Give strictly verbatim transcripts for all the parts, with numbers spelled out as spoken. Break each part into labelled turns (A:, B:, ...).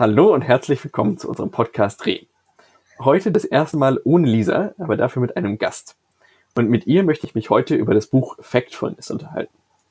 A: Hallo und herzlich willkommen zu unserem Podcast Dreh. Heute das erste Mal ohne Lisa, aber dafür mit einem Gast. Und mit ihr möchte ich mich heute über das Buch Factfulness unterhalten.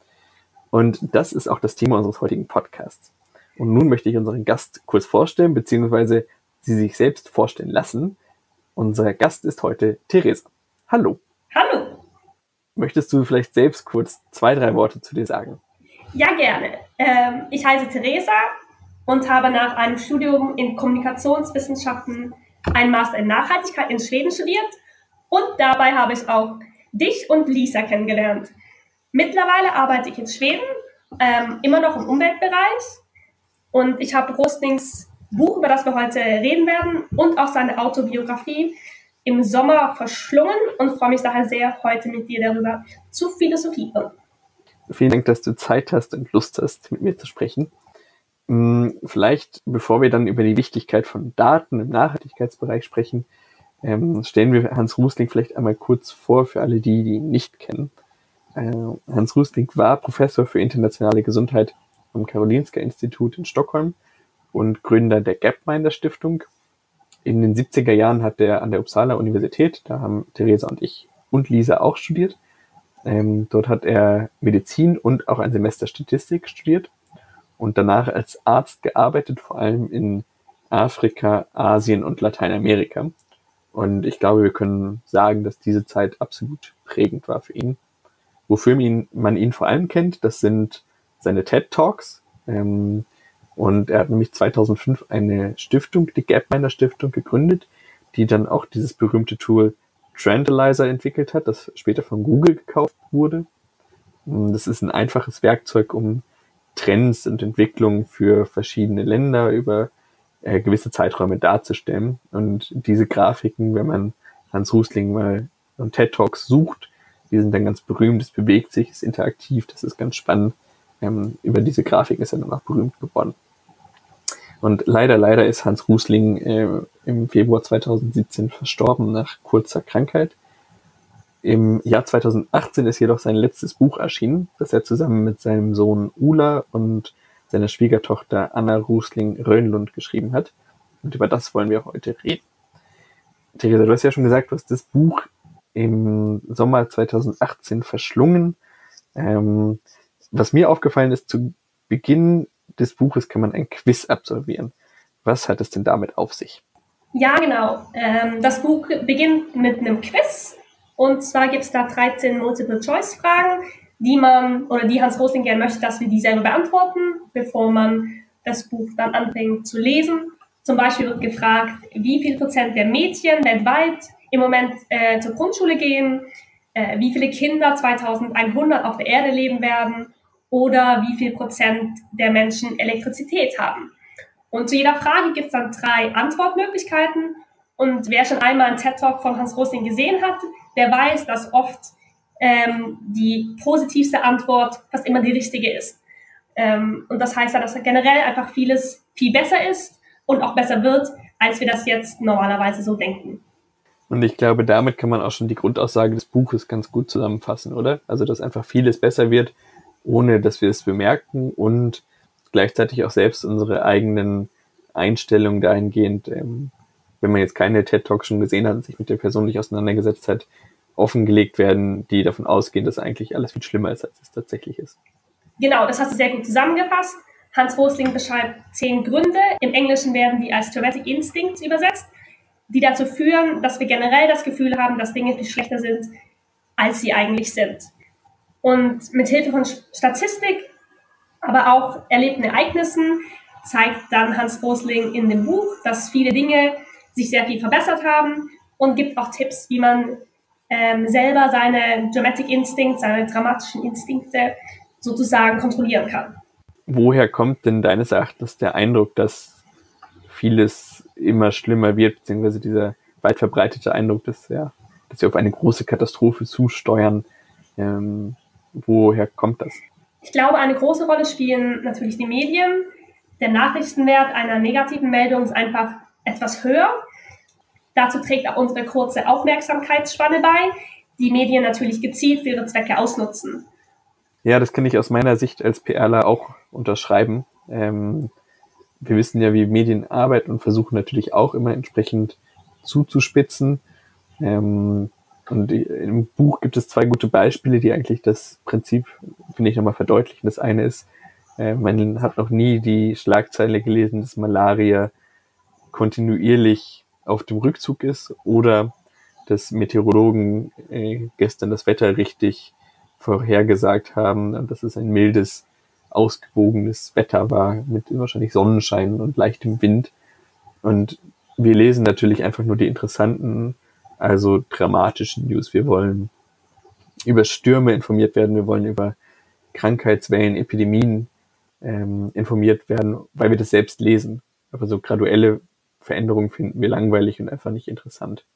A: Und das ist auch das Thema unseres heutigen Podcasts. Und nun möchte ich unseren Gast kurz vorstellen, beziehungsweise sie sich selbst vorstellen lassen. Unser Gast ist heute Theresa. Hallo.
B: Hallo.
A: Möchtest du vielleicht selbst kurz zwei, drei Worte zu dir sagen?
B: Ja, gerne. Ähm, ich heiße Theresa und habe nach einem Studium in Kommunikationswissenschaften einen Master in Nachhaltigkeit in Schweden studiert. Und dabei habe ich auch dich und Lisa kennengelernt. Mittlerweile arbeite ich in Schweden, ähm, immer noch im Umweltbereich. Und ich habe Roslings Buch, über das wir heute reden werden, und auch seine Autobiografie im Sommer verschlungen und freue mich daher sehr, heute mit dir darüber zu philosophieren.
A: Vielen Dank, dass du Zeit hast und Lust hast, mit mir zu sprechen. Vielleicht, bevor wir dann über die Wichtigkeit von Daten im Nachhaltigkeitsbereich sprechen, stellen wir Hans Rosling vielleicht einmal kurz vor für alle die, die ihn nicht kennen. Hans Rosling war Professor für internationale Gesundheit am Karolinska-Institut in Stockholm und Gründer der Gapminder Stiftung. In den siebziger Jahren hat er an der Uppsala Universität, da haben Theresa und ich und Lisa auch studiert. Ähm, dort hat er Medizin und auch ein Semester Statistik studiert und danach als Arzt gearbeitet, vor allem in Afrika, Asien und Lateinamerika. Und ich glaube, wir können sagen, dass diese Zeit absolut prägend war für ihn. Wofür man ihn, man ihn vor allem kennt, das sind seine TED-Talks. Ähm, und er hat nämlich zweitausendfünf eine Stiftung, die Gapminder Stiftung, gegründet, die dann auch dieses berühmte Tool Trendlyzer entwickelt hat, das später von Google gekauft wurde. Das ist ein einfaches Werkzeug, um Trends und Entwicklungen für verschiedene Länder über äh, gewisse Zeiträume darzustellen. Und diese Grafiken, wenn man Hans Rosling mal und TED-Talks sucht, die sind dann ganz berühmt, es bewegt sich, es ist interaktiv, das ist ganz spannend. Ähm, über diese Grafiken ist er dann auch berühmt geworden. Und leider, leider ist Hans Rosling äh, im Februar zweitausendsiebzehn verstorben nach kurzer Krankheit. Im Jahr zweitausendachtzehn ist jedoch sein letztes Buch erschienen, das er zusammen mit seinem Sohn Ula und seiner Schwiegertochter Anna Rosling-Röhnlund geschrieben hat. Und über das wollen wir heute reden. Theresa, du hast ja schon gesagt, du hast das Buch im Sommer zweitausendachtzehn verschlungen. Ähm, was mir aufgefallen ist, zu Beginn des Buches kann man ein Quiz absolvieren. Was hat es denn damit auf sich?
B: Ja, genau. Ähm, das Buch beginnt mit einem Quiz. Und zwar gibt es da dreizehn Multiple-Choice-Fragen, die man oder die Hans Rosling gerne möchte, dass wir die selber beantworten, bevor man das Buch dann anfängt zu lesen. Zum Beispiel wird gefragt, wie viel Prozent der Mädchen weltweit im Moment äh, zur Grundschule gehen, äh, wie viele Kinder zweitausendeinhundert auf der Erde leben werden oder wie viel Prozent der Menschen Elektrizität haben. Und zu jeder Frage gibt es dann drei Antwortmöglichkeiten. Und wer schon einmal einen TED-Talk von Hans Rosling gesehen hat, der weiß, dass oft ähm, die positivste Antwort fast immer die richtige ist. Ähm, und das heißt ja, dass generell einfach vieles viel besser ist und auch besser wird, als wir das jetzt normalerweise so denken.
A: Und ich glaube, damit kann man auch schon die Grundaussage des Buches ganz gut zusammenfassen, oder? Also, dass einfach vieles besser wird, ohne dass wir es bemerken und gleichzeitig auch selbst unsere eigenen Einstellungen dahingehend, ähm, wenn man jetzt keine TED-Talks schon gesehen hat und sich mit der Person nicht auseinandergesetzt hat, offengelegt werden, die davon ausgehen, dass eigentlich alles viel schlimmer ist, als es tatsächlich ist.
B: Genau, das hast du sehr gut zusammengefasst. Hans Rosling beschreibt zehn Gründe. Im Englischen werden die als Dramatic Instincts übersetzt, die dazu führen, dass wir generell das Gefühl haben, dass Dinge viel schlechter sind, als sie eigentlich sind. Und mit Hilfe von Statistik, aber auch erlebten Ereignissen zeigt dann Hans Rosling in dem Buch, dass viele Dinge sich sehr viel verbessert haben und gibt auch Tipps, wie man ähm, selber seine Dramatic Instincts, seine dramatischen Instinkte sozusagen kontrollieren kann.
A: Woher kommt denn deines Erachtens der Eindruck, dass vieles immer schlimmer wird, beziehungsweise dieser weit verbreitete Eindruck, dass, ja, dass wir auf eine große Katastrophe zusteuern? Ähm, woher kommt das?
B: Ich glaube, eine große Rolle spielen natürlich die Medien. Der Nachrichtenwert einer negativen Meldung ist einfach etwas höher. Dazu trägt auch unsere kurze Aufmerksamkeitsspanne bei, die Medien natürlich gezielt für ihre Zwecke ausnutzen.
A: Ja, das kann ich aus meiner Sicht als PRler auch unterschreiben. Ähm, wir wissen ja, wie Medien arbeiten und versuchen natürlich auch immer entsprechend zuzuspitzen. Ähm, und im Buch gibt es zwei gute Beispiele, die eigentlich das Prinzip, finde ich, nochmal verdeutlichen. Das eine ist, äh, man hat noch nie die Schlagzeile gelesen, dass Malaria kontinuierlich auf dem Rückzug ist oder dass Meteorologen äh, gestern das Wetter richtig vorhergesagt haben und dass es ein mildes, ausgewogenes Wetter war mit wahrscheinlich Sonnenschein und leichtem Wind. Und wir lesen natürlich einfach nur die interessanten, also dramatischen News. Wir wollen über Stürme informiert werden, wir wollen über Krankheitswellen, Epidemien ähm, informiert werden, weil wir das selbst lesen. Aber so graduelle Veränderungen finden wir langweilig und einfach nicht interessant.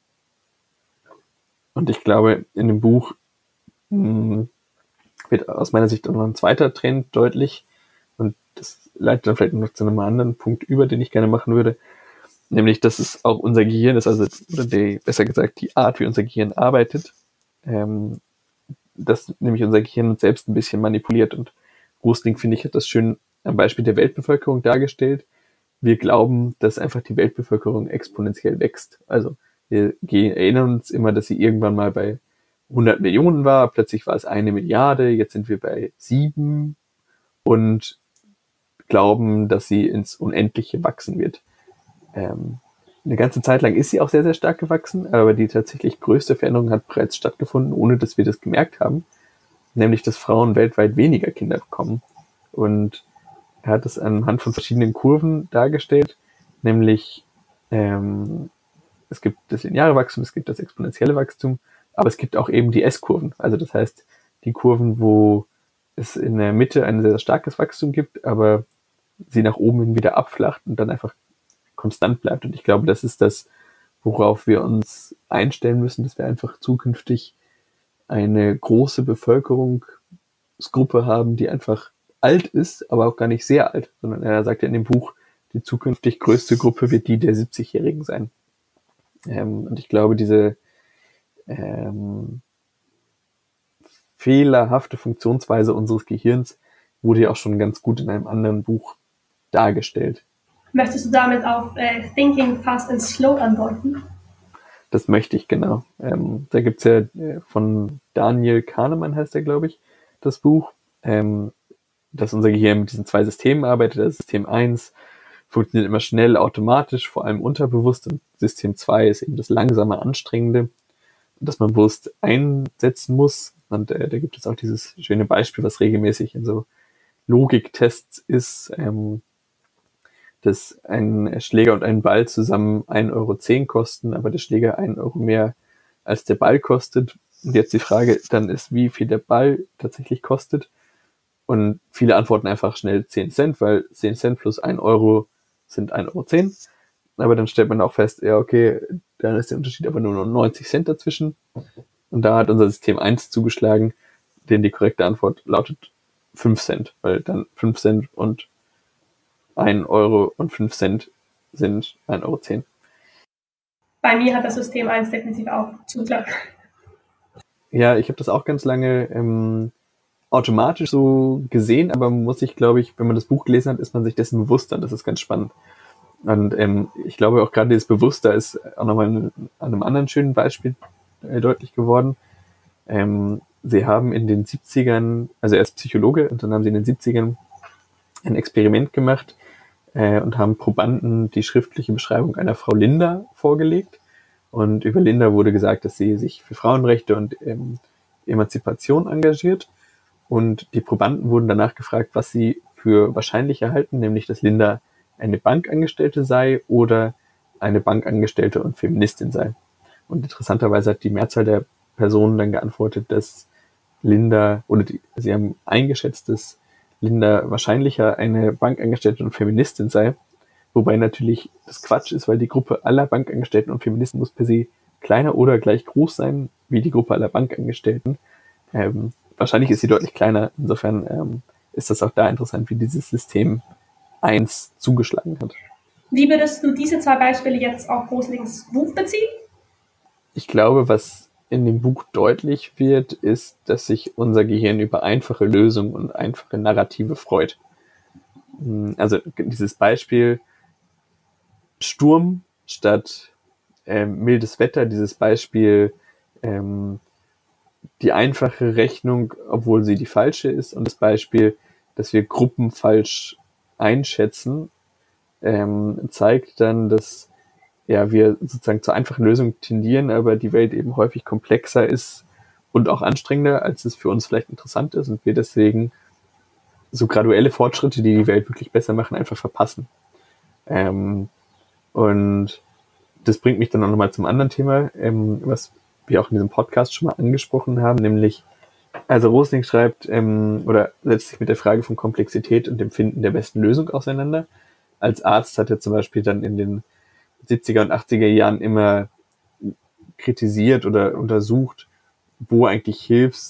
A: Und ich glaube, in dem Buch mh, wird aus meiner Sicht auch noch ein zweiter Trend deutlich. Und das leitet dann vielleicht noch zu einem anderen Punkt über, den ich gerne machen würde. Nämlich, dass es auch unser Gehirn ist, also oder die, besser gesagt die Art, wie unser Gehirn arbeitet, ähm, dass nämlich unser Gehirn uns selbst ein bisschen manipuliert. Und Rosling, finde ich, hat das schön am Beispiel der Weltbevölkerung dargestellt. Wir glauben, dass einfach die Weltbevölkerung exponentiell wächst. Also wir gehen, erinnern uns immer, dass sie irgendwann mal bei hundert Millionen war, plötzlich war es eine Milliarde, jetzt sind wir bei sieben und glauben, dass sie ins Unendliche wachsen wird. Ähm, eine ganze Zeit lang ist sie auch sehr, sehr stark gewachsen, aber die tatsächlich größte Veränderung hat bereits stattgefunden, ohne dass wir das gemerkt haben, nämlich, dass Frauen weltweit weniger Kinder bekommen. Und er hat es anhand von verschiedenen Kurven dargestellt, nämlich ähm, es gibt das lineare Wachstum, es gibt das exponentielle Wachstum, aber es gibt auch eben die S-Kurven. Also das heißt, die Kurven, wo es in der Mitte ein sehr, sehr starkes Wachstum gibt, aber sie nach oben hin wieder abflacht und dann einfach konstant bleibt. Und ich glaube, das ist das, worauf wir uns einstellen müssen, dass wir einfach zukünftig eine große Bevölkerungsgruppe haben, die einfach alt ist, aber auch gar nicht sehr alt, sondern er sagt ja in dem Buch, die zukünftig größte Gruppe wird die der siebzigjährigen sein. Ähm, und ich glaube, diese ähm, fehlerhafte Funktionsweise unseres Gehirns wurde ja auch schon ganz gut in einem anderen Buch dargestellt.
B: Möchtest du damit auf äh, Thinking Fast and Slow andeuten?
A: Das möchte ich, genau. Ähm, da gibt's ja äh, von Daniel Kahnemann, heißt er, glaube ich, das Buch, ähm, dass unser Gehirn mit diesen zwei Systemen arbeitet. Das System eins funktioniert immer schnell, automatisch, vor allem unterbewusst. Und System zwei ist eben das langsame, anstrengende, das man bewusst einsetzen muss. Und äh, da gibt es auch dieses schöne Beispiel, was regelmäßig in so Logiktests ist, ähm, dass ein Schläger und ein Ball zusammen ein Euro zehn kosten, aber der Schläger ein Euro mehr als der Ball kostet. Und jetzt die Frage dann ist, wie viel der Ball tatsächlich kostet. Und viele antworten einfach schnell zehn Cent, weil zehn Cent plus ein Euro sind ein Euro zehn. Aber dann stellt man auch fest, ja okay, dann ist der Unterschied aber nur noch neunzig Cent dazwischen. Und da hat unser System eins zugeschlagen, denn die korrekte Antwort lautet fünf Cent, weil dann fünf Cent und ein Euro und fünf Cent sind ein Euro zehn.
B: Bei mir hat das System eins definitiv auch zugeschlagen.
A: Ja, ich habe das auch ganz lange ähm, automatisch so gesehen, aber man muss sich, glaube ich, wenn man das Buch gelesen hat, ist man sich dessen bewusster. Das ist ganz spannend. Und ähm, ich glaube auch gerade dieses Bewusster ist auch nochmal an einem anderen schönen Beispiel äh, deutlich geworden. Ähm, sie haben in den siebzigern, also er ist Psychologe, und dann haben sie in den siebzigern ein Experiment gemacht äh, und haben Probanden die schriftliche Beschreibung einer Frau Linda vorgelegt. Und über Linda wurde gesagt, dass sie sich für Frauenrechte und ähm, Emanzipation engagiert. Und die Probanden wurden danach gefragt, was sie für wahrscheinlich halten, nämlich dass Linda eine Bankangestellte sei oder eine Bankangestellte und Feministin sei. Und interessanterweise hat die Mehrzahl der Personen dann geantwortet, dass Linda, oder die, sie haben eingeschätzt, dass Linda wahrscheinlicher eine Bankangestellte und Feministin sei, wobei natürlich das Quatsch ist, weil die Gruppe aller Bankangestellten und Feministen muss per se kleiner oder gleich groß sein wie die Gruppe aller Bankangestellten. Ähm, wahrscheinlich ist sie deutlich kleiner, insofern ähm, ist das auch da interessant, wie dieses System eins zugeschlagen hat.
B: Wie würdest du diese zwei Beispiele jetzt auf Roslings Buch beziehen?
A: Ich glaube, was in dem Buch deutlich wird, ist, dass sich unser Gehirn über einfache Lösungen und einfache Narrative freut. Also dieses Beispiel Sturm statt ähm, mildes Wetter, dieses Beispiel ähm, die einfache Rechnung, obwohl sie die falsche ist, und das Beispiel, dass wir Gruppen falsch einschätzen, ähm, zeigt dann, dass ja wir sozusagen zur einfachen Lösung tendieren, aber die Welt eben häufig komplexer ist und auch anstrengender, als es für uns vielleicht interessant ist, und wir deswegen so graduelle Fortschritte, die die Welt wirklich besser machen, einfach verpassen. Ähm, und das bringt mich dann auch nochmal zum anderen Thema, ähm, was wir auch in diesem Podcast schon mal angesprochen haben, nämlich, also Rosling schreibt ähm, oder setzt sich mit der Frage von Komplexität und dem Finden der besten Lösung auseinander. Als Arzt hat er zum Beispiel dann in den siebziger und achtziger Jahren immer kritisiert oder untersucht, wo eigentlich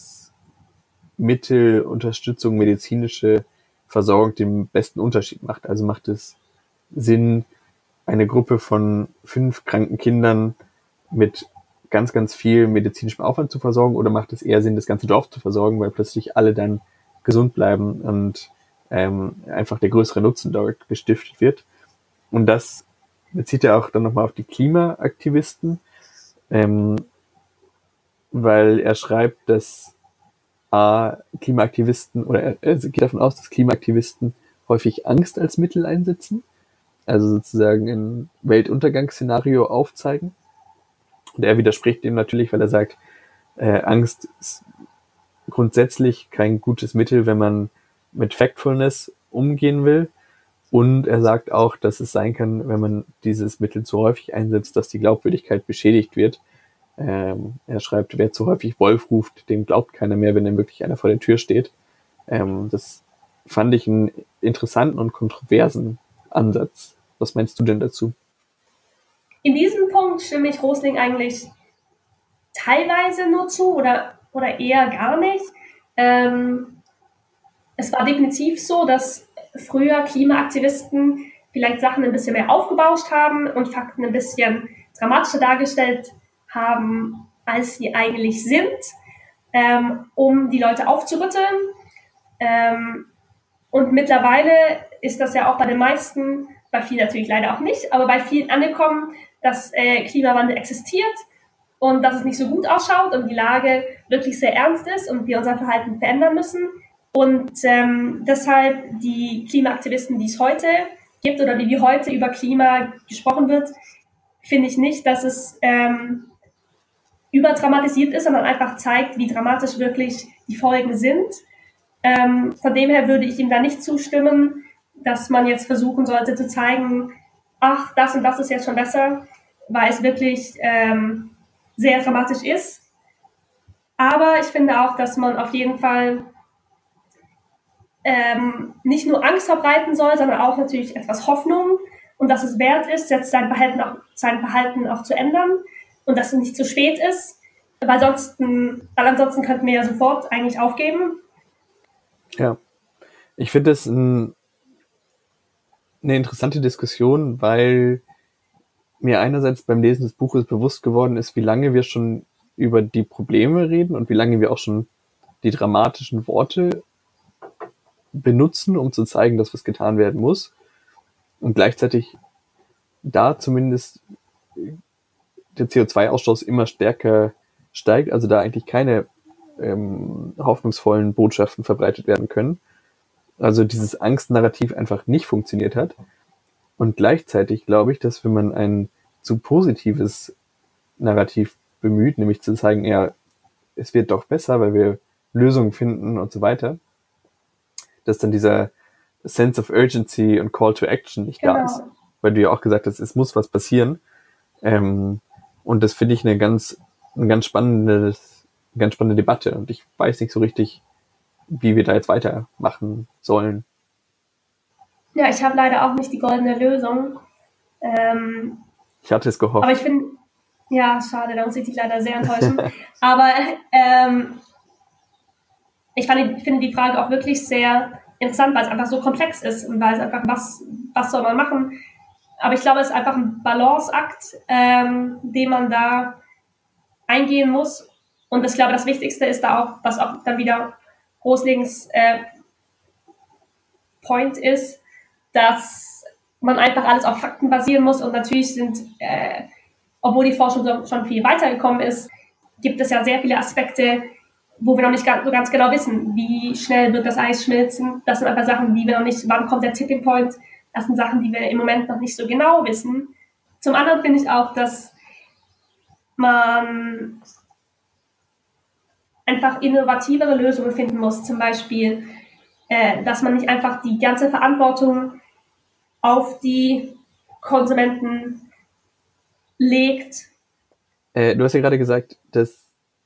A: Hilfsmittel, Unterstützung, medizinische Versorgung den besten Unterschied macht. Also macht es Sinn, eine Gruppe von fünf kranken Kindern mit ganz, ganz viel medizinischem Aufwand zu versorgen, oder macht es eher Sinn, das ganze Dorf zu versorgen, weil plötzlich alle dann gesund bleiben und ähm, einfach der größere Nutzen dort gestiftet wird. Und das bezieht er auch dann nochmal auf die Klimaaktivisten, ähm, weil er schreibt, dass A, Klimaaktivisten, oder er, er geht davon aus, dass Klimaaktivisten häufig Angst als Mittel einsetzen, also sozusagen ein Weltuntergangsszenario aufzeigen. Und er widerspricht dem natürlich, weil er sagt, äh, Angst ist grundsätzlich kein gutes Mittel, wenn man mit Factfulness umgehen will. Und er sagt auch, dass es sein kann, wenn man dieses Mittel zu häufig einsetzt, dass die Glaubwürdigkeit beschädigt wird. Ähm, er schreibt, wer zu häufig Wolf ruft, dem glaubt keiner mehr, wenn dann wirklich einer vor der Tür steht. Ähm, das fand ich einen interessanten und kontroversen Ansatz. Was meinst du denn dazu?
B: In diesem Punkt stimme ich Rosling eigentlich teilweise nur zu oder, oder eher gar nicht. Ähm, es war definitiv so, dass früher Klimaaktivisten vielleicht Sachen ein bisschen mehr aufgebauscht haben und Fakten ein bisschen dramatischer dargestellt haben, als sie eigentlich sind, ähm, um die Leute aufzurütteln. Ähm, und mittlerweile ist das ja auch bei den meisten, bei vielen natürlich leider auch nicht, aber bei vielen angekommen, dass äh, Klimawandel existiert und dass es nicht so gut ausschaut und die Lage wirklich sehr ernst ist und wir unser Verhalten verändern müssen. Und ähm, deshalb die Klimaaktivisten, die es heute gibt oder wie heute über Klima gesprochen wird, finde ich nicht, dass es ähm, überdramatisiert ist, sondern einfach zeigt, wie dramatisch wirklich die Folgen sind. Ähm, von dem her würde ich ihm da nicht zustimmen, dass man jetzt versuchen sollte zu zeigen, ach, das und das ist jetzt schon besser, weil es wirklich ähm, sehr dramatisch ist. Aber ich finde auch, dass man auf jeden Fall ähm, nicht nur Angst verbreiten soll, sondern auch natürlich etwas Hoffnung und dass es wert ist, jetzt sein Verhalten auch, sein Verhalten auch zu ändern und dass es nicht zu spät ist, weil, ansonsten, weil ansonsten könnten wir ja sofort eigentlich aufgeben.
A: Ja, ich finde das ein, eine interessante Diskussion, weil mir einerseits beim Lesen des Buches bewusst geworden ist, wie lange wir schon über die Probleme reden und wie lange wir auch schon die dramatischen Worte benutzen, um zu zeigen, dass was getan werden muss. Und gleichzeitig da zumindest der C O zwei Ausstoß immer stärker steigt, also da eigentlich keine ähm, hoffnungsvollen Botschaften verbreitet werden können. Also dieses Angstnarrativ einfach nicht funktioniert hat. Und gleichzeitig glaube ich, dass wenn man ein zu positives Narrativ bemüht, nämlich zu zeigen, ja, es wird doch besser, weil wir Lösungen finden und so weiter, dass dann dieser Sense of Urgency und Call to Action nicht
B: Genau.
A: da ist. Weil du ja auch gesagt hast, es muss was passieren. Ähm, und das finde ich eine ganz, eine ganz spannende, eine ganz spannende Debatte. Und ich weiß nicht so richtig, wie wir da jetzt weitermachen sollen.
B: Ja, ich habe leider auch nicht die goldene Lösung. Ähm,
A: ich hatte es gehofft.
B: Aber ich finde, ja, schade, da muss ich dich leider sehr enttäuschen. aber ähm, ich, fand, ich finde die Frage auch wirklich sehr interessant, weil es einfach so komplex ist und weil es einfach, was, was soll man machen? Aber ich glaube, es ist einfach ein Balanceakt, ähm, den man da eingehen muss. Und ich glaube, das Wichtigste ist da auch, was auch dann wieder Roslings äh, Point ist, dass man einfach alles auf Fakten basieren muss. Und natürlich sind, äh, obwohl die Forschung schon viel weitergekommen ist, gibt es ja sehr viele Aspekte, wo wir noch nicht ganz, so ganz genau wissen, wie schnell wird das Eis schmilzen. Das sind einfach Sachen, die wir noch nicht, wann kommt der Tipping Point. Das sind Sachen, die wir im Moment noch nicht so genau wissen. Zum anderen finde ich auch, dass man einfach innovativere Lösungen finden muss. Zum Beispiel, äh, dass man nicht einfach die ganze Verantwortung auf die Konsumenten legt.
A: Äh, du hast ja gerade gesagt, dass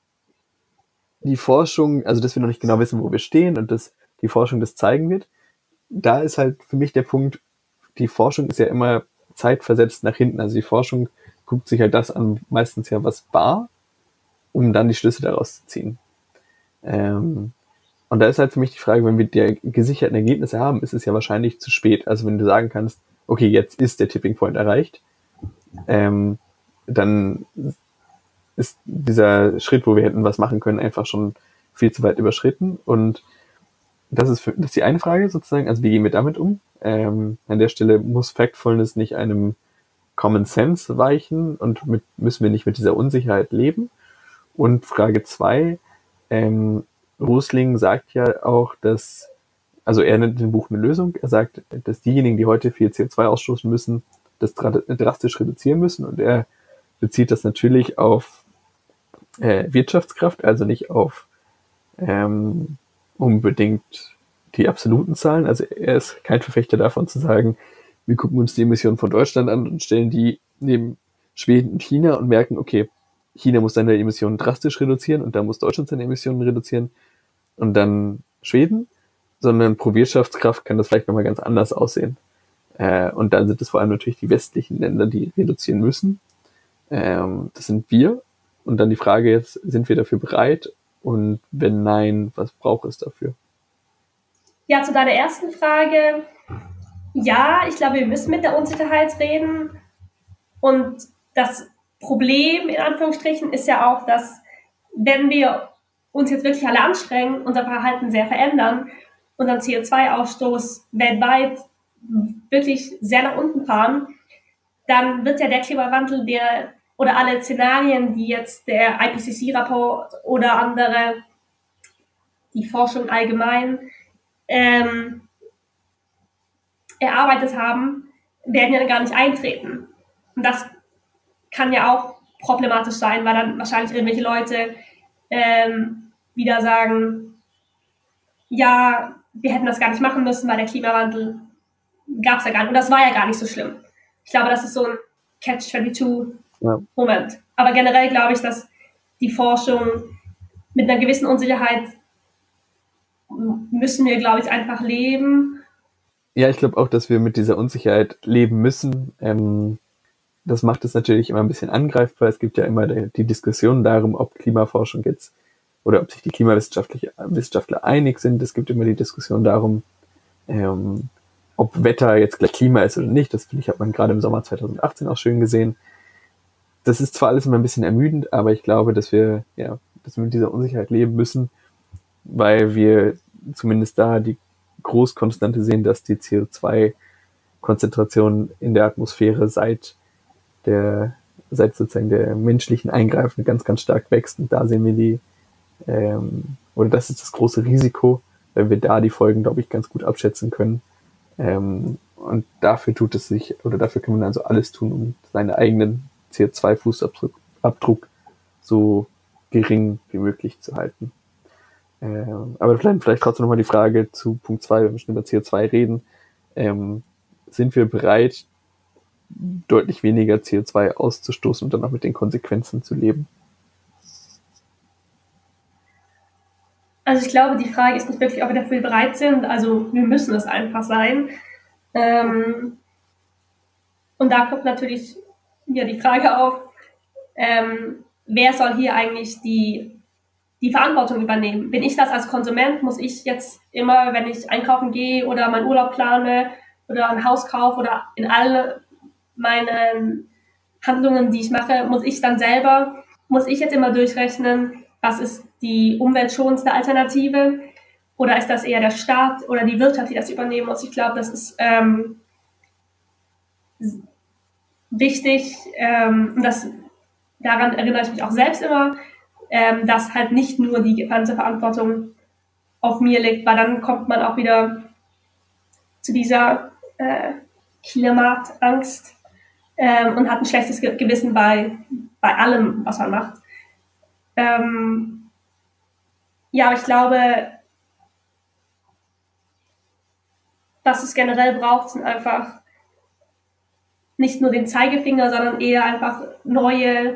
A: die Forschung, also dass wir noch nicht genau wissen, wo wir stehen und dass die Forschung das zeigen wird. Da ist halt für mich der Punkt, die Forschung ist ja immer zeitversetzt nach hinten. Also die Forschung guckt sich halt das an, meistens ja was war, um dann die Schlüsse daraus zu ziehen. Ähm, und da ist halt für mich die Frage, wenn wir die gesicherten Ergebnisse haben, ist es ja wahrscheinlich zu spät. Also wenn du sagen kannst, okay, jetzt ist der Tipping Point erreicht, ähm, dann ist dieser Schritt, wo wir hätten was machen können, einfach schon viel zu weit überschritten. Und das ist, für, das ist die eine Frage sozusagen, also wie gehen wir damit um? Ähm, an der Stelle muss Factfulness nicht einem Common Sense weichen und mit, müssen wir nicht mit dieser Unsicherheit leben? Und Frage zwei, ähm, Rosling sagt ja auch, dass, also er nennt im Buch eine Lösung, er sagt, dass diejenigen, die heute viel C O zwei ausstoßen müssen, das drastisch reduzieren müssen, und er bezieht das natürlich auf äh, Wirtschaftskraft, also nicht auf ähm, unbedingt die absoluten Zahlen. Also er ist kein Verfechter davon zu sagen, wir gucken uns die Emissionen von Deutschland an und stellen die neben Schweden und China und merken, okay, China muss seine Emissionen drastisch reduzieren und da muss Deutschland seine Emissionen reduzieren und dann Schweden, sondern pro Wirtschaftskraft kann das vielleicht nochmal ganz anders aussehen. Äh, und dann sind es vor allem natürlich die westlichen Länder, die reduzieren müssen. Ähm, das sind wir. Und dann die Frage jetzt, sind wir dafür bereit? Und wenn nein, was braucht es dafür?
B: Ja, zu deiner ersten Frage. Ja, ich glaube, wir müssen mit der Unsicherheit reden. Und das Problem, in Anführungsstrichen, ist ja auch, dass wenn wir uns jetzt wirklich alle anstrengen, unser Verhalten sehr verändern, unseren C O zwei Ausstoß weltweit wirklich sehr nach unten fahren, dann wird ja der Klimawandel, der oder alle Szenarien, die jetzt der I P C C-Rapport oder andere, die Forschung allgemein, ähm, erarbeitet haben, werden ja gar nicht eintreten. Und das kann ja auch problematisch sein, weil dann wahrscheinlich irgendwelche Leute ähm, wieder sagen, ja, wir hätten das gar nicht machen müssen, weil der Klimawandel gab es ja gar nicht. Und das war ja gar nicht so schlimm. Ich glaube, das ist so ein Catch twenty-two-Moment. Ja. Aber generell glaube ich, dass die Forschung mit einer gewissen Unsicherheit müssen wir, glaube ich, einfach leben.
A: Ja, ich glaube auch, dass wir mit dieser Unsicherheit leben müssen. Ähm, das macht es natürlich immer ein bisschen angreifbar. Es gibt ja immer die, die Diskussion darum, ob Klimaforschung jetzt oder ob sich die Klimawissenschaftler einig sind. Es gibt immer die Diskussion darum, ähm, ob Wetter jetzt gleich Klima ist oder nicht. Das, finde ich, hat man gerade im Sommer zwanzig achtzehn auch schön gesehen. Das ist zwar alles immer ein bisschen ermüdend, aber ich glaube, dass wir, ja, dass wir mit dieser Unsicherheit leben müssen, weil wir zumindest da die Großkonstante sehen, dass die C O zwei Konzentration in der Atmosphäre seit der, seit sozusagen der menschlichen Eingreifen ganz, ganz stark wächst. Und da sehen wir die, ähm, oder das ist das große Risiko, weil wir da die Folgen, glaube ich, ganz gut abschätzen können. Ähm, und dafür tut es sich, oder dafür kann man also alles tun, um seinen eigenen C O zwei Fußabdruck Abdruck so gering wie möglich zu halten. Ähm, aber vielleicht, vielleicht trotzdem nochmal die Frage zu Punkt zwei, wenn wir schon über C O zwei reden. Ähm, sind wir bereit, deutlich weniger C O zwei auszustoßen und dann auch mit den Konsequenzen zu leben?
B: Also ich glaube, die Frage ist nicht wirklich, ob wir dafür bereit sind. Also wir müssen es einfach sein. Ähm, und da kommt natürlich wieder die Frage auf, ähm, wer soll hier eigentlich die, die Verantwortung übernehmen? Bin ich das als Konsument? Muss ich jetzt immer, wenn ich einkaufen gehe oder meinen Urlaub plane oder ein Haus kaufe oder in alle meine Handlungen, die ich mache, muss ich dann selber, muss ich jetzt immer durchrechnen, was ist die umweltschonendste Alternative? Oder ist das eher der Staat oder die Wirtschaft, die das übernehmen muss? Ich glaube, das ist ähm, wichtig. Ähm, und das, daran erinnere ich mich auch selbst immer, ähm, dass halt nicht nur die ganze Verantwortung auf mir liegt, weil dann kommt man auch wieder zu dieser äh, Klimaangst ähm, und hat ein schlechtes Gewissen bei, bei allem, was man macht. Ähm, ja, aber ich glaube, was es generell braucht, sind einfach nicht nur den Zeigefinger, sondern eher einfach neue,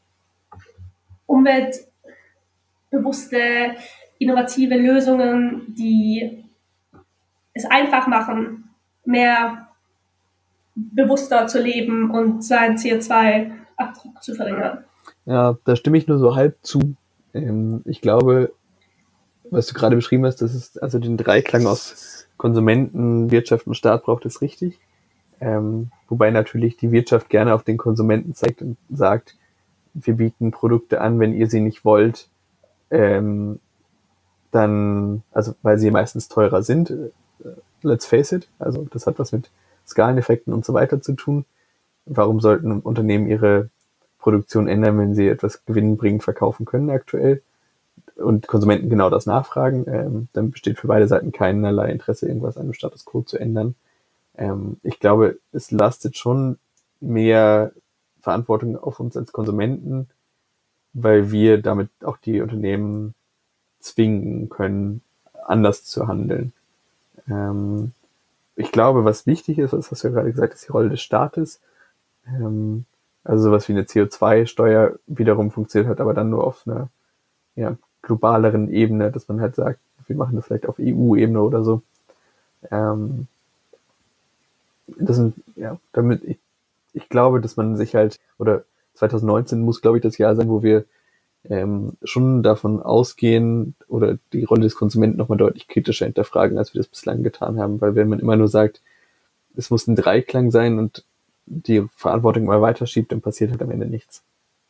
B: umweltbewusste, innovative Lösungen, die es einfach machen, mehr bewusster zu leben und seinen C O zwei Abdruck zu verringern.
A: Ja, da stimme ich nur so halb zu. Ähm, ich glaube, was du gerade beschrieben hast, das ist also den Dreiklang aus Konsumenten, Wirtschaft und Staat braucht, ist richtig. Ähm, wobei natürlich die Wirtschaft gerne auf den Konsumenten zeigt und sagt, wir bieten Produkte an, wenn ihr sie nicht wollt, ähm, dann, also weil sie meistens teurer sind, äh, let's face it, also das hat was mit Skaleneffekten und so weiter zu tun. Warum sollten Unternehmen ihre Produktion ändern, wenn sie etwas gewinnbringend verkaufen können aktuell und Konsumenten genau das nachfragen? Ähm, dann besteht für beide Seiten keinerlei Interesse, irgendwas an dem Status quo zu ändern. Ähm, ich glaube, es lastet schon mehr Verantwortung auf uns als Konsumenten, weil wir damit auch die Unternehmen zwingen können, anders zu handeln. Ähm, ich glaube, was wichtig ist, das hast du ja gerade gesagt, ist die Rolle des Staates. Ähm, also sowas wie eine C O zwei Steuer wiederum funktioniert hat, aber dann nur auf einer ja, globaleren Ebene, dass man halt sagt, wir machen das vielleicht auf E U-Ebene oder so. Ähm, das sind, ja, damit ich, ich glaube, dass man sich halt, oder zwanzig neunzehn muss, glaube ich, das Jahr sein, wo wir ähm, schon davon ausgehen oder die Rolle des Konsumenten nochmal deutlich kritischer hinterfragen, als wir das bislang getan haben. Weil wenn man immer nur sagt, es muss ein Dreiklang sein und die Verantwortung mal weiterschiebt, dann passiert halt am Ende nichts.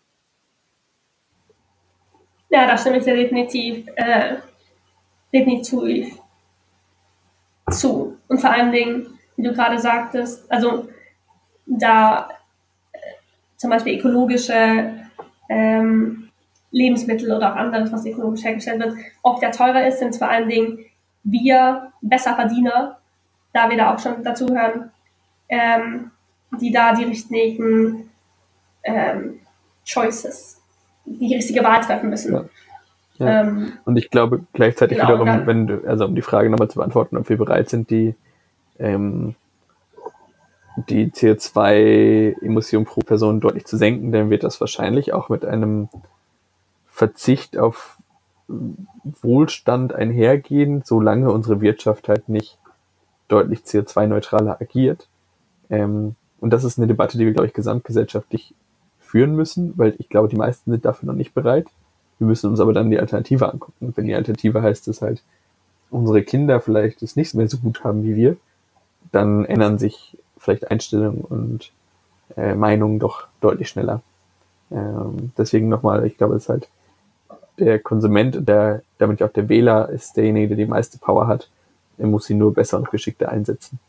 B: Ja, da stimme ich dir definitiv, äh, definitiv zu. Und vor allen Dingen, wie du gerade sagtest, also da äh, zum Beispiel ökologische ähm, Lebensmittel oder auch anderes, was ökologisch hergestellt wird, oft ja teurer ist, sind vor allen Dingen wir Besserverdiener, da wir da auch schon dazugehören, ähm, die da die richtigen ähm, Choices, die richtige Wahl treffen müssen.
A: Ja. Ja. Ähm, und ich glaube gleichzeitig genau, wiederum, dann, wenn du, also um die Frage nochmal zu beantworten, ob wir bereit sind, die ähm, die C O zwei Emission pro Person deutlich zu senken, dann wird das wahrscheinlich auch mit einem Verzicht auf Wohlstand einhergehen, solange unsere Wirtschaft halt nicht deutlich C O zwei neutraler agiert. Ähm, und das ist eine Debatte, die wir, glaube ich, gesamtgesellschaftlich führen müssen, weil ich glaube, die meisten sind dafür noch nicht bereit. Wir müssen uns aber dann die Alternative angucken. Und wenn die Alternative heißt, dass halt unsere Kinder vielleicht es nicht mehr so gut haben wie wir, dann ändern sich vielleicht Einstellungen und äh, Meinungen doch deutlich schneller. Ähm, deswegen nochmal, ich glaube, es ist halt der Konsument, der damit auch der Wähler ist derjenige, der die meiste Power hat. Er muss sie nur besser und geschickter einsetzen.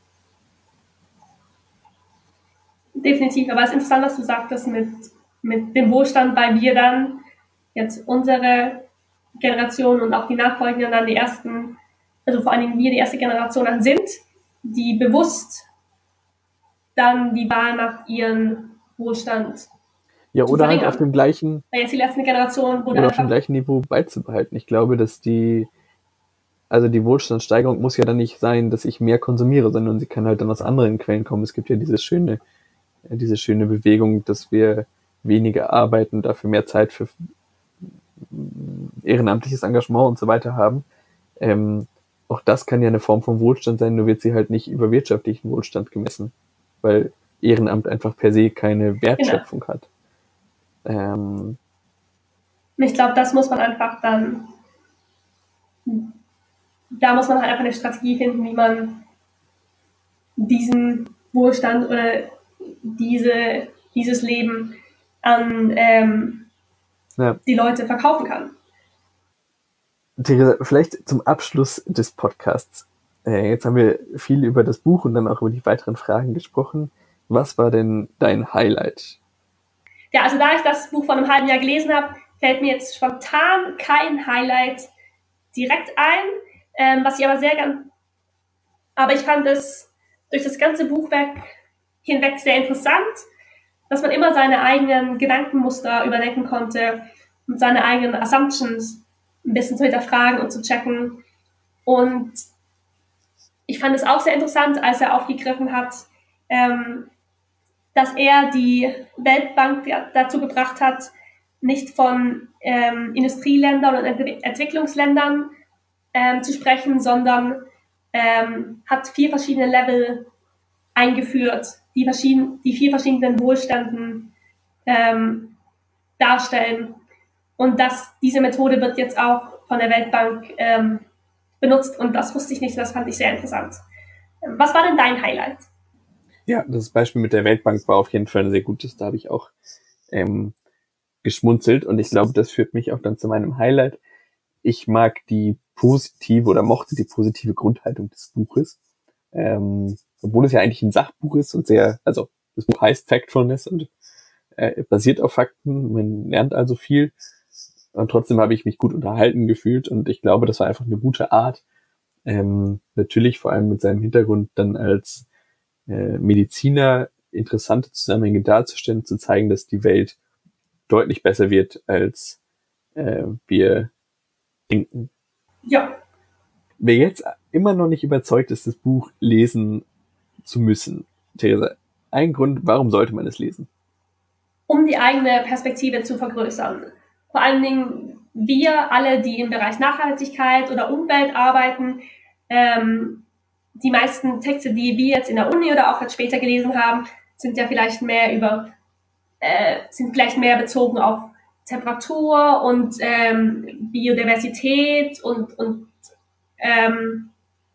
B: Definitiv, aber es ist interessant, was du sagtest mit, mit dem Wohlstand, weil wir dann jetzt unsere Generation und auch die Nachfolgenden dann die ersten, also vor allen Dingen wir die erste Generation dann sind, die bewusst dann die Wahl nach ihren Wohlstand
A: ja, oder halt auf dem gleichen,
B: weil jetzt die letzte Generation
A: wurde oder auf dem gleichen Niveau beizubehalten. Ich glaube, dass die, also die Wohlstandssteigerung muss ja dann nicht sein, dass ich mehr konsumiere, sondern sie kann halt dann aus anderen Quellen kommen. Es gibt ja diese schöne, diese schöne Bewegung, dass wir weniger arbeiten, dafür mehr Zeit für ehrenamtliches Engagement und so weiter haben. Ähm, auch das kann ja eine Form von Wohlstand sein, nur wird sie halt nicht über wirtschaftlichen Wohlstand gemessen, weil Ehrenamt einfach per se keine Wertschöpfung genau. hat. Ähm,
B: ich glaube, das muss man einfach dann, da muss man halt einfach eine Strategie finden, wie man diesen Wohlstand oder diese, dieses Leben an ähm, ja. die Leute verkaufen kann.
A: Theresa, vielleicht zum Abschluss des Podcasts. Äh, jetzt haben wir viel über das Buch und dann auch über die weiteren Fragen gesprochen. Was war denn dein Highlight?
B: Ja, also da ich das Buch vor einem halben Jahr gelesen habe, fällt mir jetzt spontan kein Highlight direkt ein, ähm, was ich aber sehr gern, aber ich fand es durch das ganze Buchwerk hinweg sehr interessant, dass man immer seine eigenen Gedankenmuster überdenken konnte und seine eigenen Assumptions ein bisschen zu hinterfragen und zu checken. Und ich fand es auch sehr interessant, als er aufgegriffen hat, ähm, dass er die Weltbank dazu gebracht hat, nicht von ähm, Industrieländern und Ent- Entwicklungsländern ähm, zu sprechen, sondern ähm, hat vier verschiedene Level eingeführt, die, verschieden, die vier verschiedenen Wohlständen ähm, darstellen. Und dass diese Methode wird jetzt auch von der Weltbank ähm, benutzt und das wusste ich nicht, das fand ich sehr interessant. Was war denn dein Highlight?
A: Ja, das Beispiel mit der Weltbank war auf jeden Fall ein sehr gutes. Da habe ich auch ähm, geschmunzelt und ich glaube, das führt mich auch dann zu meinem Highlight. Ich mag die positive oder mochte die positive Grundhaltung des Buches. Ähm, obwohl es ja eigentlich ein Sachbuch ist und sehr, also das Buch heißt Factfulness und äh, basiert auf Fakten. Man lernt also viel und trotzdem habe ich mich gut unterhalten gefühlt und ich glaube, das war einfach eine gute Art. Ähm, natürlich vor allem mit seinem Hintergrund dann als äh, Mediziner interessante Zusammenhänge darzustellen, zu zeigen, dass die Welt deutlich besser wird, als äh, wir denken.
B: Ja.
A: Wer jetzt immer noch nicht überzeugt ist, das Buch lesen zu müssen, Theresa, ein Grund, warum sollte man es lesen?
B: Um die eigene Perspektive zu vergrößern. Vor allen Dingen wir alle, die im Bereich Nachhaltigkeit oder Umwelt arbeiten, ähm, die meisten Texte, die wir jetzt in der Uni oder auch jetzt später gelesen haben, sind ja vielleicht mehr über, äh, sind vielleicht mehr bezogen auf Temperatur und ähm, Biodiversität und, und ähm,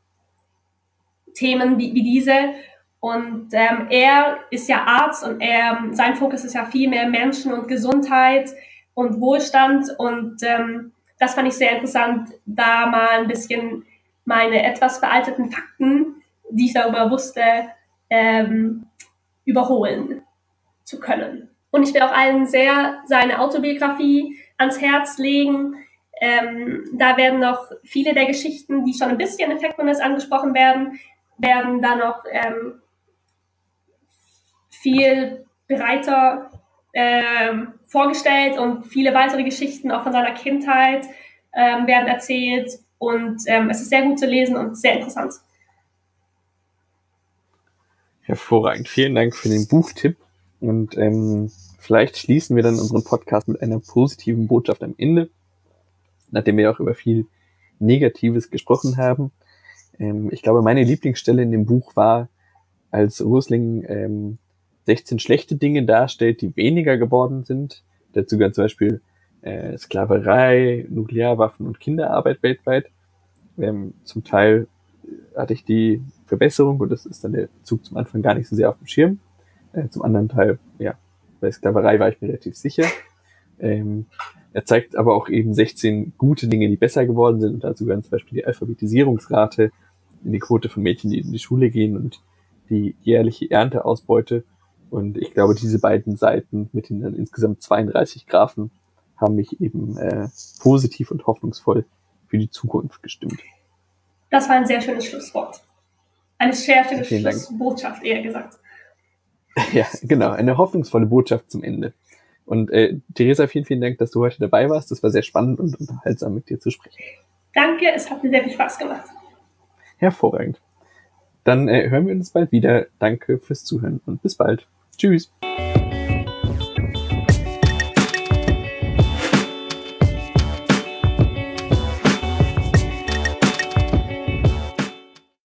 B: Themen wie, wie diese. Und ähm, er ist ja Arzt und er, sein Fokus ist ja viel mehr Menschen und Gesundheit und Wohlstand. Und ähm, das fand ich sehr interessant, da mal ein bisschen meine etwas veralteten Fakten, die ich darüber wusste, ähm, überholen zu können. Und ich will auch allen sehr seine Autobiografie ans Herz legen. Ähm, da werden noch viele der Geschichten, die schon ein bisschen in Factfulness angesprochen werden, werden da noch ähm, viel breiter ähm, vorgestellt und viele weitere Geschichten auch von seiner Kindheit ähm, werden erzählt und ähm, es ist sehr gut zu lesen und sehr interessant.
A: Hervorragend. Vielen Dank für den Buchtipp und ähm, vielleicht schließen wir dann unseren Podcast mit einer positiven Botschaft am Ende, nachdem wir auch über viel Negatives gesprochen haben. Ähm, ich glaube, meine Lieblingsstelle in dem Buch war, als Rosling ähm, sechzehn schlechte Dinge darstellt, die weniger geworden sind. Dazu gehören zum Beispiel äh, Sklaverei, Nuklearwaffen und Kinderarbeit weltweit. Ähm, zum Teil hatte ich die Verbesserung und das ist dann der Bezug zum Anfang gar nicht so sehr auf dem Schirm. Äh, zum anderen Teil, ja, bei Sklaverei war ich mir relativ sicher. Ähm, er zeigt aber auch eben sechzehn gute Dinge, die besser geworden sind und dazu gehören zum Beispiel die Alphabetisierungsrate, die Quote von Mädchen, die in die Schule gehen und die jährliche Ernteausbeute. Und ich glaube, diese beiden Seiten mit den dann insgesamt zweiunddreißig Graphen haben mich eben äh, positiv und hoffnungsvoll für die Zukunft gestimmt.
B: Das war ein sehr schönes Schlusswort. Eine sehr schöne
A: Vielen Dank.
B: Schlussbotschaft, eher gesagt.
A: Ja, genau, eine hoffnungsvolle Botschaft zum Ende. Und äh, Theresa, vielen, vielen Dank, dass du heute dabei warst. Das war sehr spannend und unterhaltsam, mit dir zu sprechen.
B: Danke, es hat mir sehr viel Spaß gemacht.
A: Hervorragend. Dann äh, hören wir uns bald wieder. Danke fürs Zuhören und bis bald. Tschüss.